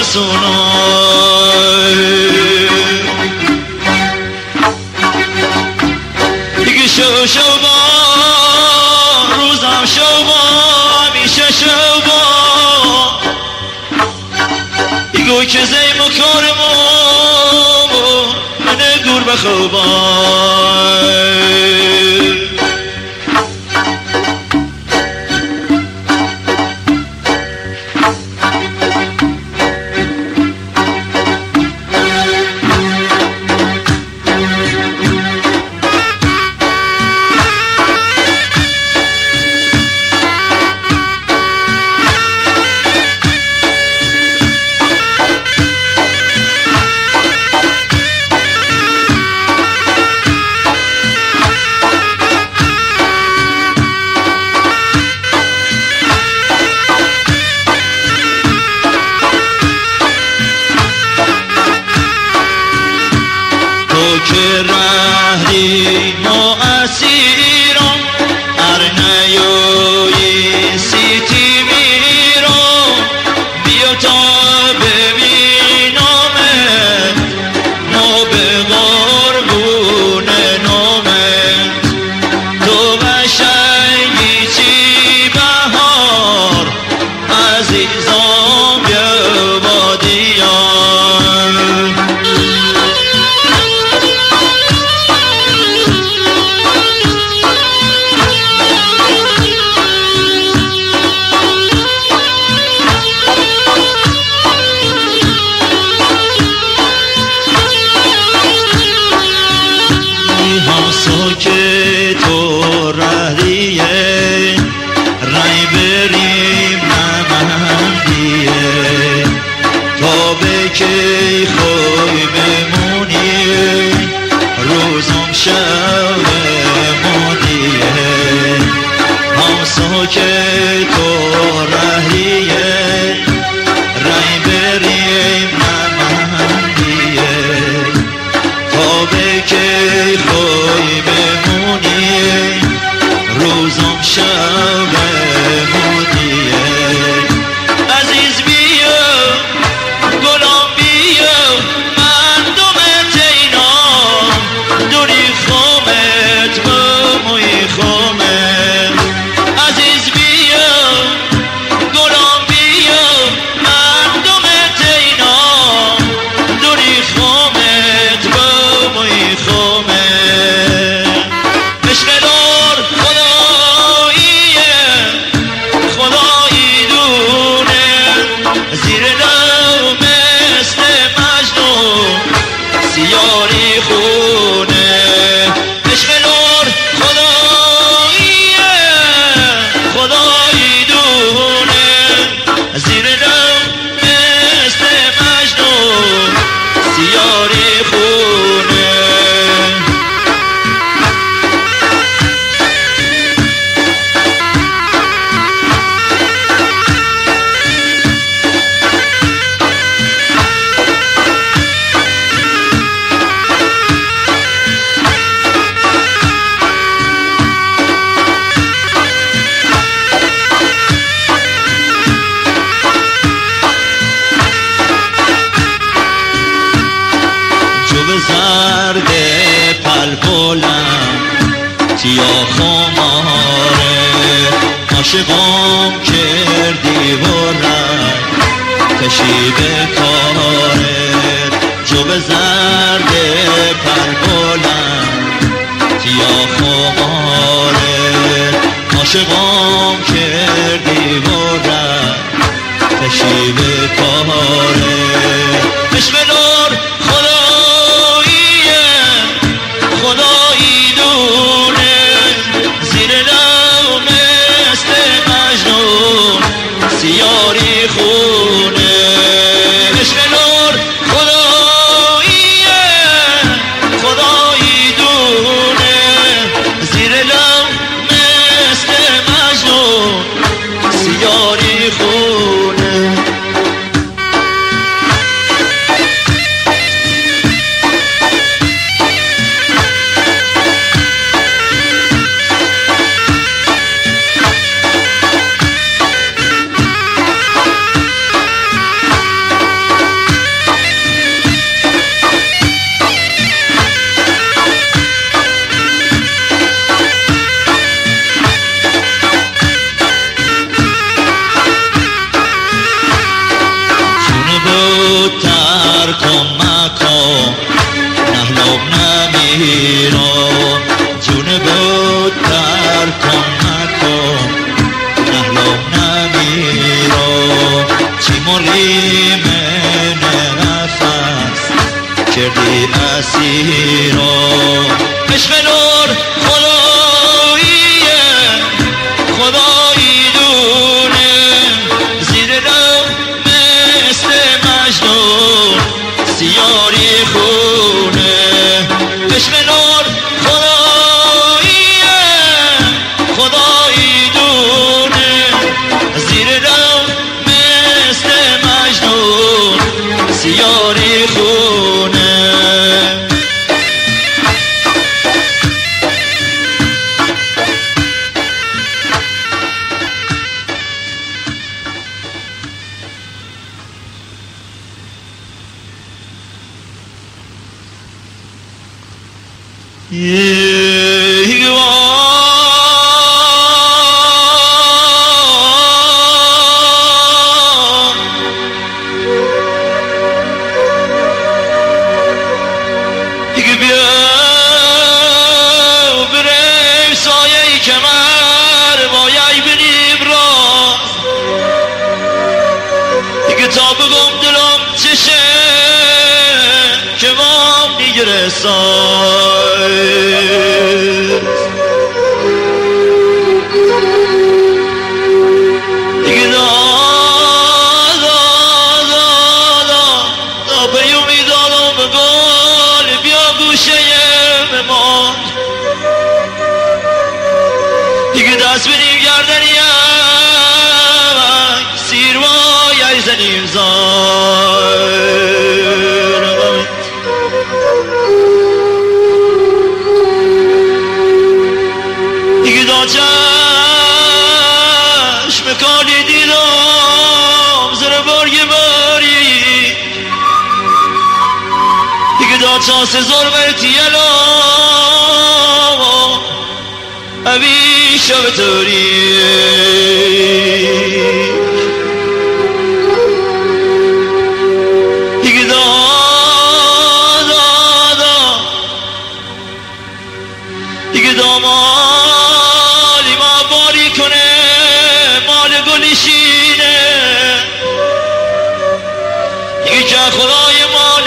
سونای دیگه شوبا روزم شوبا میشه شوبا دیگه که زیم و کارمو منه گور بخوبا که رهی ما اسیرم ارنیوی سیتی میرم بیا تا ببینم ما به قربون نامت تو قشنگی چی بهار عزیزم بیا با دیار که تو رهیه رای بریم نمندیه تا به که خوی بمونی روزم شب مودیه همسا که تو رهیه رای بریم نمندیه تا به که خوی روزم شب مودیه عزیز بیا گلام بیا من دومت اینام دوری خومت و موی خومت عزیز بیا گلام بیا من دومت اینام دوری خومت و موی خومت عشق سیاری خونه عشق نور خداییه خدایی دونه زیر لب مثل مجنون سیاری خونه زرد پلپلم تیا خماره عاشقم کردی و رنگ کشی به کارت جو به زرد پلپلم تیا خماره عاشقم کردی و رنگ کشی به کارت عشق نور خدایی دونه زیر لب مثل مجنون سیاری خونه عشق نور خداییه خدایی دونه زیر لب مثل مجنون سیاری خونه بود ترکم مکن نهلم نمیرا جون بود ترکم مکن نهلم نمیرا چی مری من نفس کردی اسیرا عشق نور خداییه خدایی دونه زیر لب مثل مجنون سیاری خونه عشق نور خداییه خدایی دونه زیر لب مثل مجنون سیاری خونه تا بگم دلم چشه که وام دیگه رساید دیگه دا پیومی دادم به گل بیا گوشه ممان دیگه دست بریم گردنیم سیروای زنیم زار دیگه دا چشم کاری دیدم زر باری باری دیگه دا چاس زور برتی الان اوی شب توری دیگه دامالی ما باری کنه مال گلشینه دیگه که خدای مال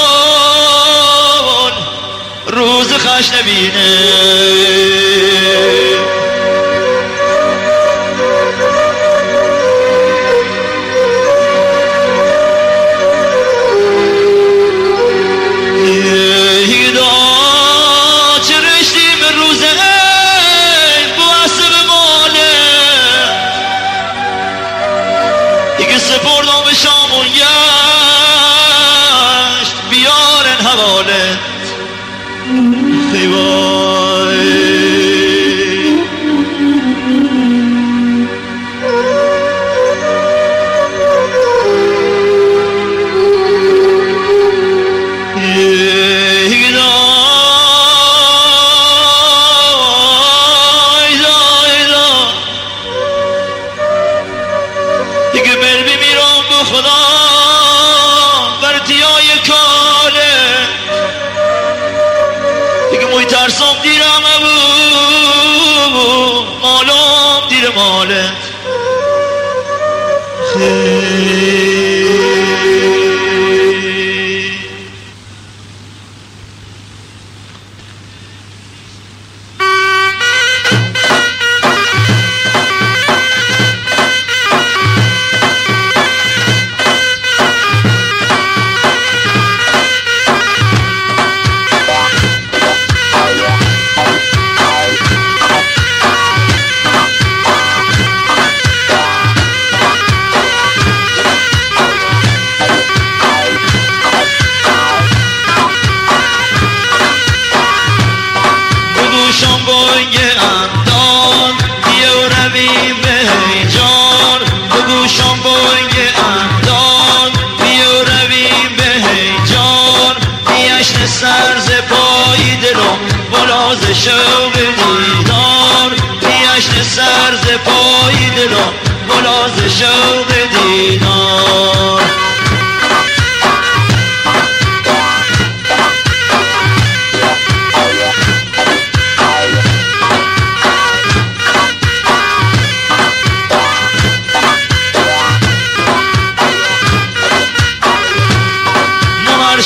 گل روز خش نبینه سپردم به شام و گشت بیارن حوالت ای وای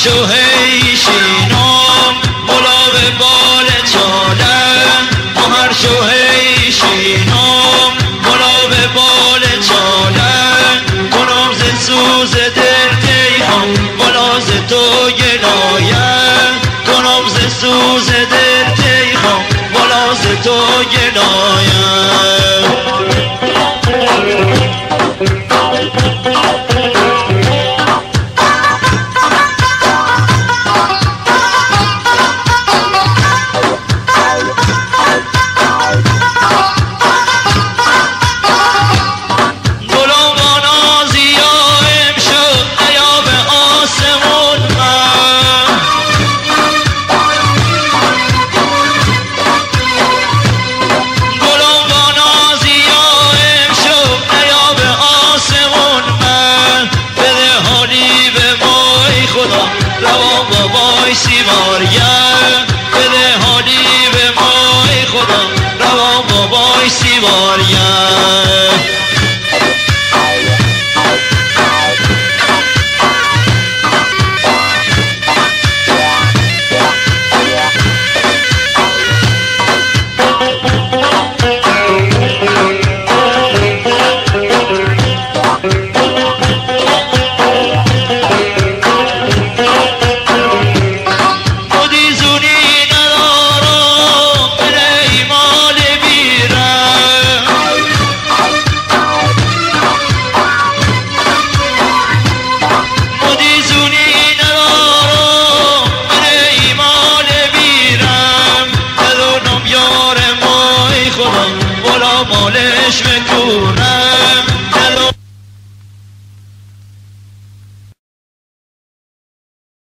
شو هیشینم بلا به بال چالم هر شو هیشینم بلا به بال چالم کنم ز سوز دل تیخم بلا ز تو گلایم کنم ز سوز دل تیخم بلا ز تو گلایم روان بابای سیواریم بده حالی به مای خدا روان بابای سیواریم مالش